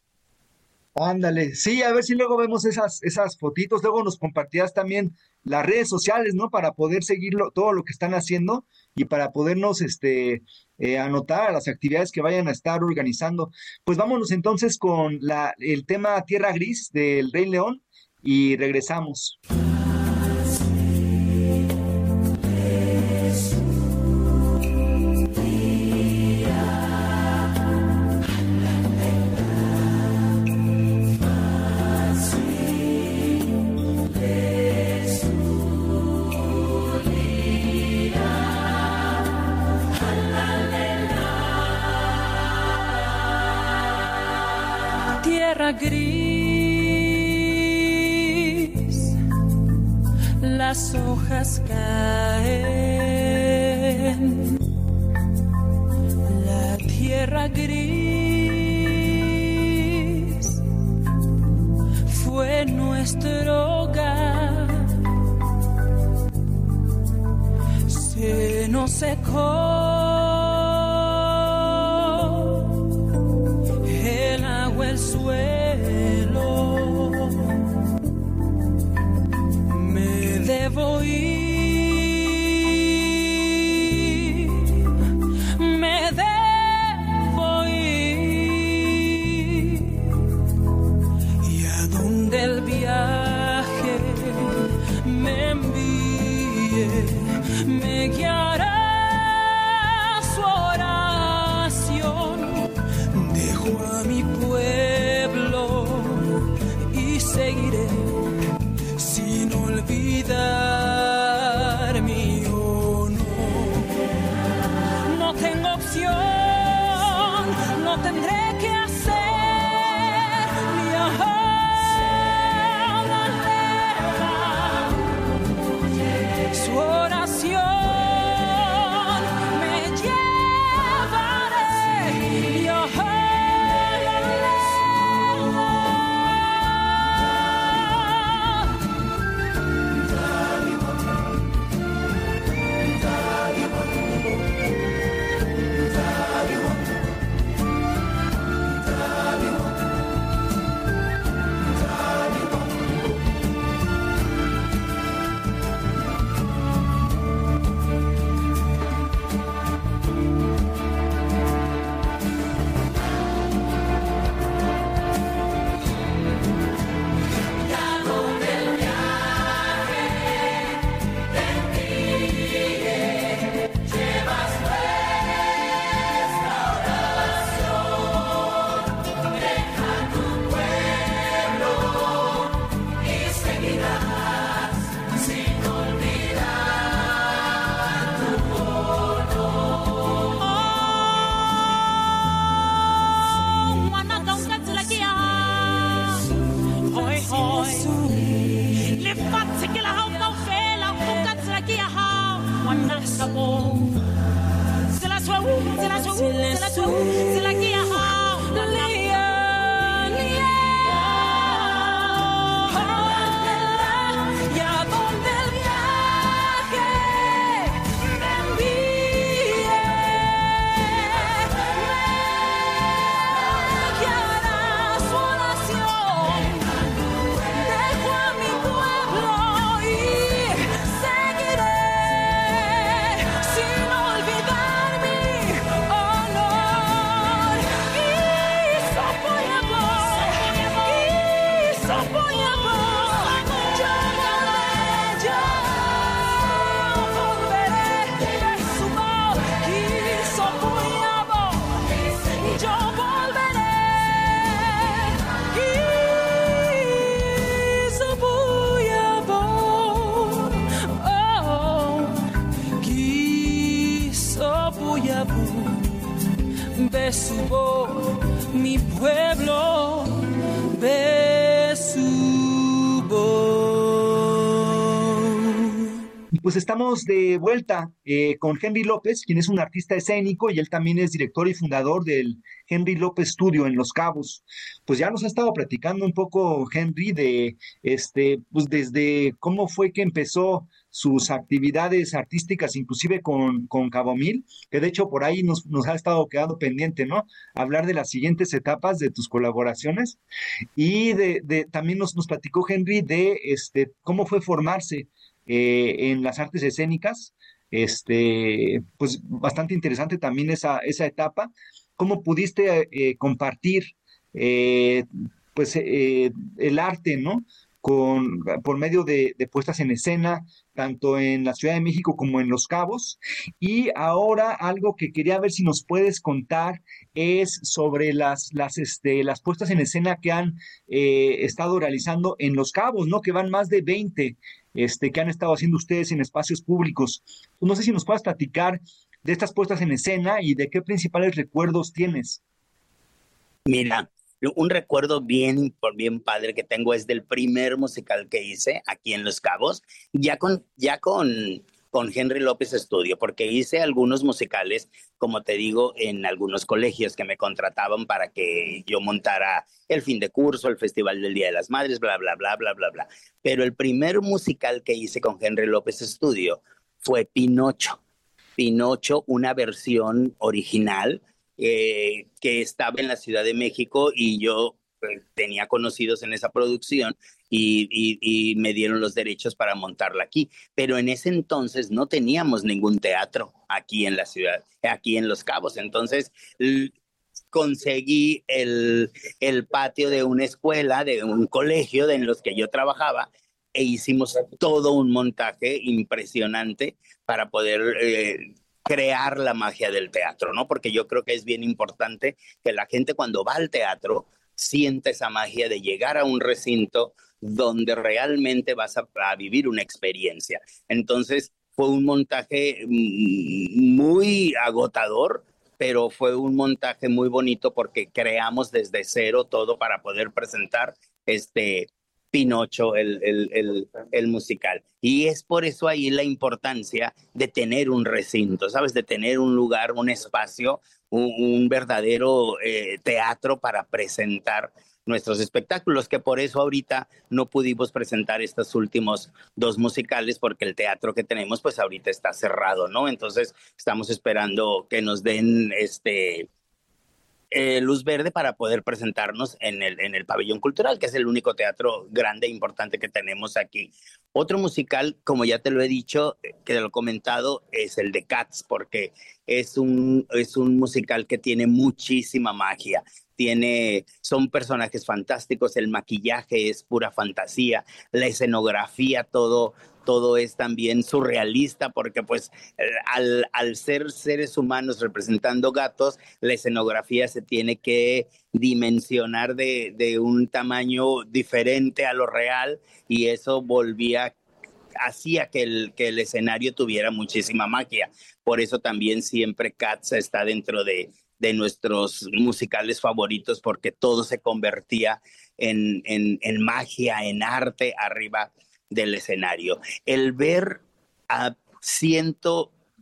Ándale, sí, a ver si luego vemos esas, esas fotitos, luego nos compartirás también las redes sociales, ¿no? Para poder seguirlo, todo lo que están haciendo y para podernos este, eh, anotar a las actividades que vayan a estar organizando. Pues vámonos entonces con la, el tema Tierra Gris del Rey León y regresamos. Gris, las hojas caen, la tierra gris fue nuestro hogar, se nos secó el agua, el suelo. Debo ir, me debo ir, y a donde el viaje me envíe, me guiará su oración. Dejo a mi pueblo y seguiré sin olvidar mi honor. No tengo opción, no tendré que hacer ni ahora su oración Besubo, mi pueblo, Besubo. Pues estamos de vuelta eh, con Henry López, quien es un artista escénico y él también es director y fundador del Henry López Studio en Los Cabos. Pues ya nos ha estado platicando un poco Henry de, este, pues desde cómo fue que empezó sus actividades artísticas, inclusive con, con Cabo Mil, que de hecho por ahí nos, nos ha estado quedando pendiente, ¿no? Hablar de las siguientes etapas de tus colaboraciones y de, de también nos, nos platicó Henry de este, cómo fue formarse eh, en las artes escénicas, este, pues bastante interesante también esa, esa etapa. ¿Cómo pudiste eh, compartir eh, pues eh, el arte, ¿no? Con, por medio de, de puestas en escena, tanto en la Ciudad de México como en Los Cabos? Y ahora algo que quería ver si nos puedes contar es sobre las, las, este, las puestas en escena que han eh, estado realizando en Los Cabos, ¿no? Que van más de veinte este, que han estado haciendo ustedes en espacios públicos. No sé si nos puedas platicar de estas puestas en escena y de qué principales recuerdos tienes. Mira, un recuerdo bien, bien padre que tengo es del primer musical que hice aquí en Los Cabos, ya con, ya con, con Henry López Studio, porque hice algunos musicales, como te digo, en algunos colegios que me contrataban para que yo montara el fin de curso, el Festival del Día de las Madres, bla, bla, bla, bla, bla, bla. Pero el primer musical que hice con Henry López Studio fue Pinocho. Pinocho, una versión original, Eh, que estaba en la Ciudad de México y yo eh, tenía conocidos en esa producción y, y, y me dieron los derechos para montarla aquí. Pero en ese entonces no teníamos ningún teatro aquí en la ciudad, aquí en Los Cabos. Entonces l- conseguí el, el patio de una escuela, de un colegio de en los que yo trabajaba, e hicimos todo un montaje impresionante para poder Eh, crear la magia del teatro, ¿no? Porque yo creo que es bien importante que la gente cuando va al teatro siente esa magia de llegar a un recinto donde realmente vas a, a vivir una experiencia. Entonces fue un montaje muy agotador, pero fue un montaje muy bonito porque creamos desde cero todo para poder presentar este Pinocho, el, el, el, el musical. Y es por eso ahí la importancia de tener un recinto, ¿sabes? De tener un lugar, un espacio, un, un verdadero eh, teatro para presentar nuestros espectáculos, que por eso ahorita no pudimos presentar estos últimos dos musicales porque el teatro que tenemos pues ahorita está cerrado, ¿no? Entonces estamos esperando que nos den este... Eh, luz verde para poder presentarnos en el, en el Pabellón Cultural, que es el único teatro grande e importante que tenemos aquí. Otro musical, como ya te lo he dicho, que te lo he comentado, es el de Cats, porque es un, es un musical que tiene muchísima magia. Tiene, son personajes fantásticos, el maquillaje es pura fantasía, la escenografía, todo, todo es también surrealista, porque pues al, al ser seres humanos representando gatos, la escenografía se tiene que dimensionar de, de un tamaño diferente a lo real, y eso volvía, hacía que el, que el escenario tuviera muchísima magia. Por eso también siempre Cats está dentro de de nuestros musicales favoritos, porque todo se convertía en, en, en magia, en arte arriba del escenario. El ver a ciento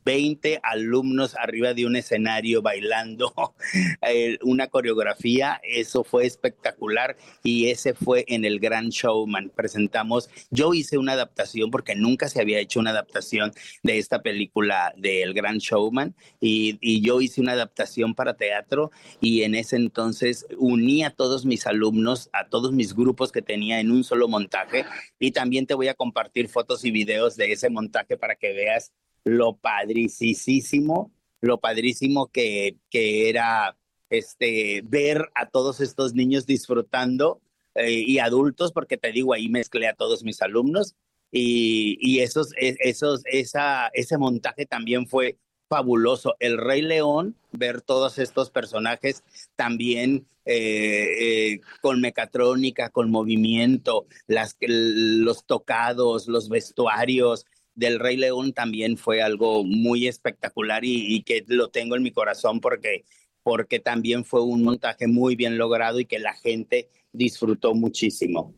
veinte alumnos arriba de un escenario bailando eh, una coreografía. Eso fue espectacular y ese fue en El Gran Showman. Presentamos, yo hice una adaptación porque nunca se había hecho una adaptación de esta película de El Gran Showman y, y yo hice una adaptación para teatro y en ese entonces uní a todos mis alumnos, a todos mis grupos que tenía en un solo montaje y también te voy a compartir fotos y videos de ese montaje para que veas lo padricísimo, lo padrísimo que, que era este, ver a todos estos niños disfrutando eh, y adultos, porque te digo, ahí mezclé a todos mis alumnos y, y esos, esos, esa, ese montaje también fue fabuloso. El Rey León, ver todos estos personajes también eh, eh, con mecatrónica, con movimiento, las, los tocados, los vestuarios del Rey León también fue algo muy espectacular y, y que lo tengo en mi corazón porque, porque también fue un montaje muy bien logrado y que la gente disfrutó muchísimo.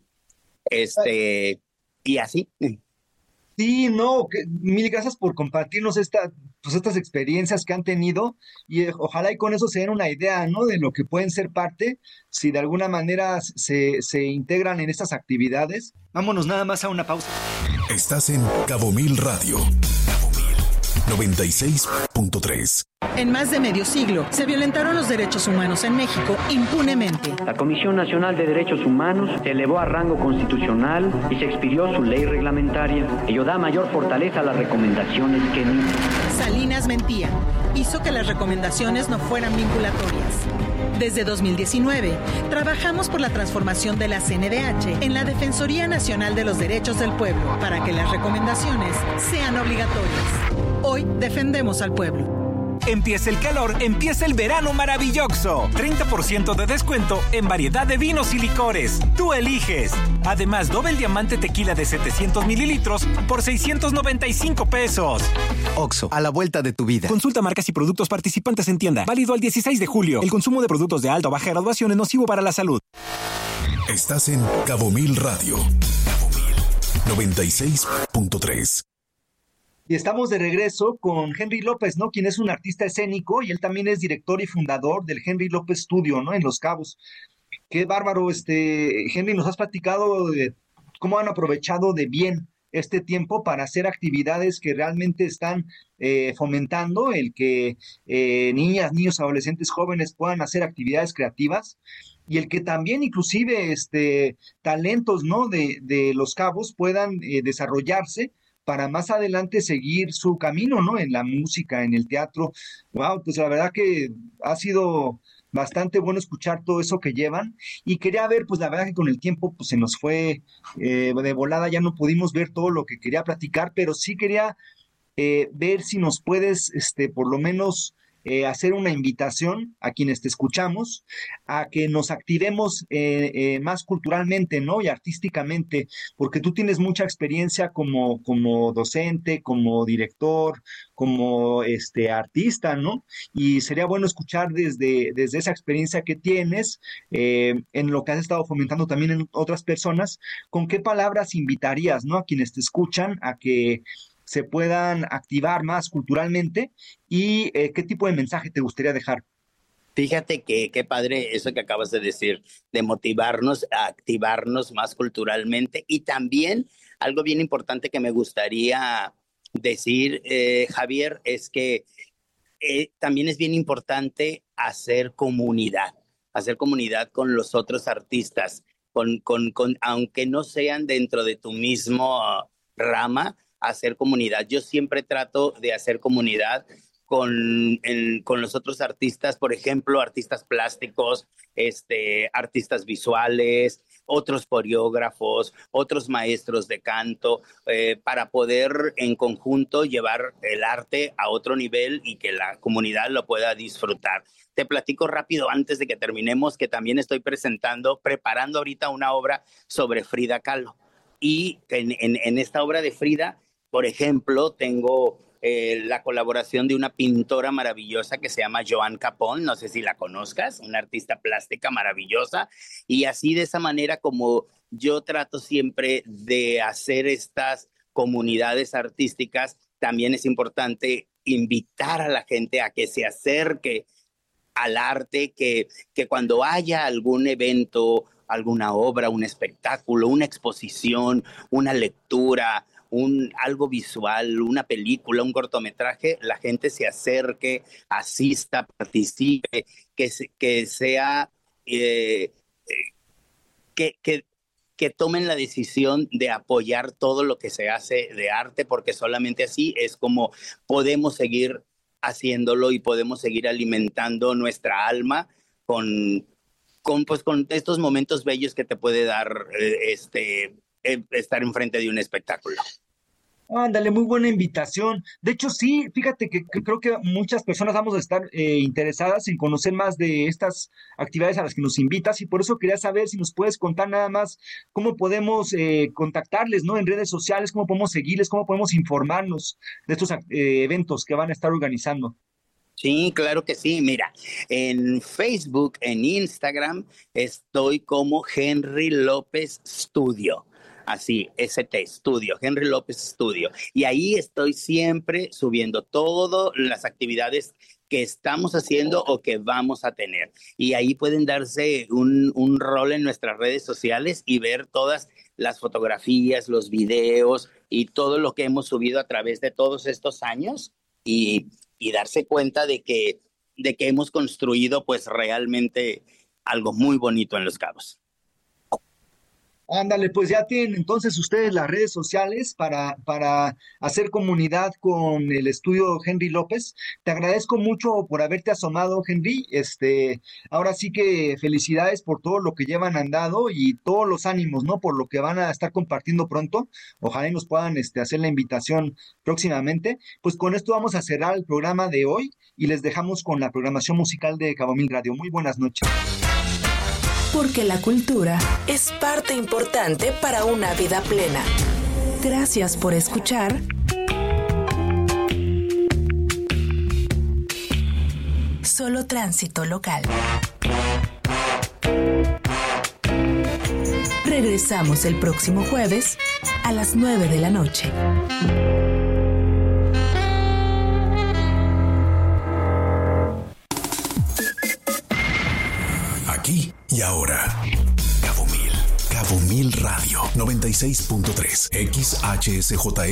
Este, y así. Sí, no, que, mil gracias por compartirnos esta, pues estas experiencias que han tenido y eh, ojalá y con eso se den una idea, ¿no? De lo que pueden ser parte, si de alguna manera se, se integran en estas actividades. Vámonos nada más a una pausa. Estás en Cabo Mil Radio. Cabo Mil noventa y seis punto tres. En más de medio siglo, se violentaron los derechos humanos en México impunemente. La Comisión Nacional de Derechos Humanos se elevó a rango constitucional y se expidió su ley reglamentaria. Ello da mayor fortaleza a las recomendaciones que emite. Salinas mentía. Hizo que las recomendaciones no fueran vinculatorias. Desde dos mil diecinueve, trabajamos por la transformación de la C N D H en la Defensoría Nacional de los Derechos del Pueblo para que las recomendaciones sean obligatorias. Hoy defendemos al pueblo. Empieza el calor, empieza el verano maravilloso. treinta por ciento de descuento en variedad de vinos y licores. Tú eliges. Además, doble diamante tequila de setecientos mililitros por seiscientos noventa y cinco pesos. Oxxo, a la vuelta de tu vida. Consulta marcas y productos participantes en tienda. Válido al dieciséis de julio. El consumo de productos de alta o baja graduación es nocivo para la salud. Estás en Cabo Mil Radio. Cabo Mil noventa y seis punto tres. Y estamos de regreso con Henry López, ¿no? Quien es un artista escénico y él también es director y fundador del Henry López Studio, ¿no? En Los Cabos. Qué bárbaro, este, Henry, nos has platicado de cómo han aprovechado de bien este tiempo para hacer actividades que realmente están eh, fomentando el que eh, niñas, niños, adolescentes, jóvenes puedan hacer actividades creativas y el que también inclusive este, talentos, ¿no? de, de Los Cabos puedan eh, desarrollarse para más adelante seguir su camino, ¿no? En la música, en el teatro. Wow, pues la verdad que ha sido bastante bueno escuchar todo eso que llevan. Y quería ver, pues la verdad que con el tiempo pues se nos fue eh, de volada, ya no pudimos ver todo lo que quería platicar, pero sí quería eh, ver si nos puedes, este, por lo menos, Eh, hacer una invitación a quienes te escuchamos a que nos activemos eh, eh, más culturalmente, ¿no? Y artísticamente, porque tú tienes mucha experiencia como, como docente, como director, como este artista, ¿no? Y sería bueno escuchar desde, desde esa experiencia que tienes, eh, en lo que has estado fomentando también en otras personas, ¿con qué palabras invitarías, ¿no? A quienes te escuchan a que se puedan activar más culturalmente y eh, qué tipo de mensaje te gustaría dejar? Fíjate que qué padre eso que acabas de decir, de motivarnos a activarnos más culturalmente y también algo bien importante que me gustaría decir, eh, Javier, es que eh, también es bien importante hacer comunidad, hacer comunidad con los otros artistas, con, con, con, aunque no sean dentro de tu mismo uh, rama, hacer comunidad. Yo siempre trato de hacer comunidad con, en, con los otros artistas, por ejemplo, artistas plásticos, este, artistas visuales, otros coreógrafos, otros maestros de canto, eh, para poder en conjunto llevar el arte a otro nivel y que la comunidad lo pueda disfrutar. Te platico rápido antes de que terminemos que también estoy presentando, preparando ahorita una obra sobre Frida Kahlo. Y en, en, en esta obra de Frida, por ejemplo, tengo eh, la colaboración de una pintora maravillosa que se llama Joan Capón, no sé si la conozcas, una artista plástica maravillosa, y así de esa manera como yo trato siempre de hacer estas comunidades artísticas, también es importante invitar a la gente a que se acerque al arte, que, que cuando haya algún evento, alguna obra, un espectáculo, una exposición, una lectura, un, algo visual, una película, un cortometraje, la gente se acerque, asista, participe, que, se, que sea, eh, que, que, que tomen la decisión de apoyar todo lo que se hace de arte, porque solamente así es como podemos seguir haciéndolo y podemos seguir alimentando nuestra alma con, con, pues, con estos momentos bellos que te puede dar eh, este, eh, estar enfrente de un espectáculo. Ándale, muy buena invitación. De hecho, sí, fíjate que, que creo que muchas personas vamos a estar eh, interesadas en conocer más de estas actividades a las que nos invitas, y por eso quería saber si nos puedes contar nada más cómo podemos eh, contactarles, ¿no? En redes sociales, cómo podemos seguirles, cómo podemos informarnos de estos eh, eventos que van a estar organizando. Sí, claro que sí. Mira, en Facebook, en Instagram, estoy como Henry López Studio. Así, S T Studio, Henry López Studio. Y ahí estoy siempre subiendo todas las actividades que estamos haciendo o que vamos a tener. Y ahí pueden darse un, un rol en nuestras redes sociales y ver todas las fotografías, los videos y todo lo que hemos subido a través de todos estos años y, y darse cuenta de que, de que hemos construido pues realmente algo muy bonito en Los Cabos. Ándale, pues ya tienen entonces ustedes las redes sociales para, para hacer comunidad con el estudio Henry López. Te agradezco mucho por haberte asomado, Henry. Este, ahora sí que felicidades por todo lo que llevan andado y todos los ánimos, ¿no? Por lo que van a estar compartiendo pronto. Ojalá y nos puedan este, hacer la invitación próximamente. Pues con esto vamos a cerrar el programa de hoy y les dejamos con la programación musical de Cabo Mil Radio. Muy buenas noches. Porque la cultura es parte importante para una vida plena. Gracias por escuchar. Solo Tránsito Local. Regresamos el próximo jueves a las nueve de la noche. Aquí y ahora. Cabo Mil. Cabo Mil Radio. noventa y seis punto tres. X H S J